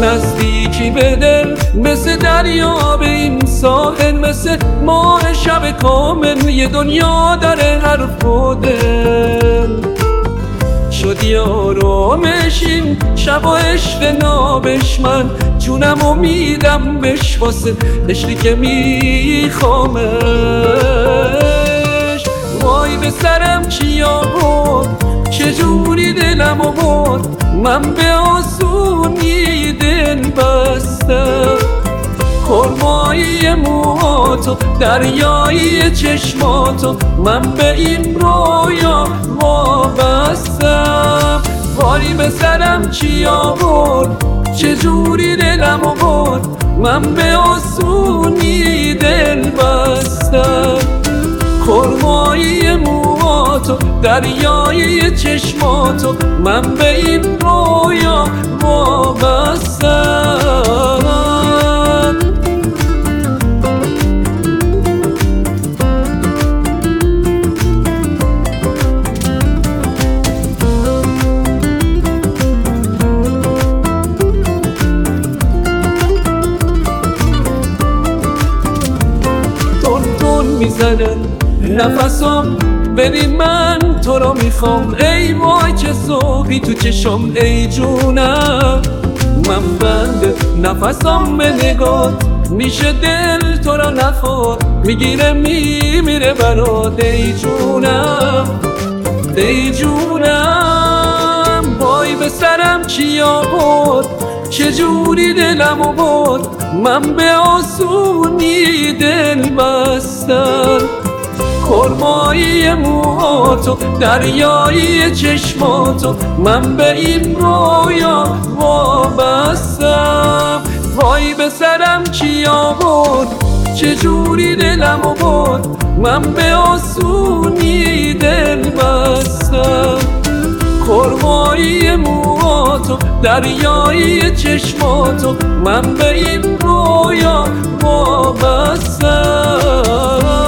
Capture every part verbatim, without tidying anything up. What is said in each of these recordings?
نزدیکی به دل، مثل دریا به این ساحل، مثل ماه شب کامل، یه دنیا در حرف و دل. شدی آرامش این شب و عشق نابش، من جونمو میدم بش واسه عشقی که میخوامش. وای به سرم چی آورد، چجوری دلمو برد، من به آسونی دل بستم. خرمایی موهاتو، دریایی چشماتو، من به این رویا وابستم. وای به سرم چی آورد، چجوری دلمو برد، من به آسونی دل بستم. خرمایی موهاتو، دریایی چشماتو، من به این رویا وابستم. میزنه نفسم، ببین من تو رو میخوام. ای وای چه صبحی تو چشم، ای جونم. من بند نفسم به نگات، میشه دل تو رو نخواد، میگیره میمیره برات. ای جونم ای جونم. وای به سرم چی آورد، چجوری دلمو برد، من به آسونی دل بستم. خرمایی موهاتو، دریایی چشماتو، من به این رویا وابستم. وای به سرم چی آورد، چجوری دلمو برد، من به آسونی دل بستم. خرمایی موهاتو، دریایی چشماتو، من به این رویا وابستم.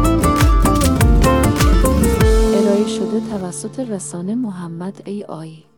توسط رسانه محمد ای آی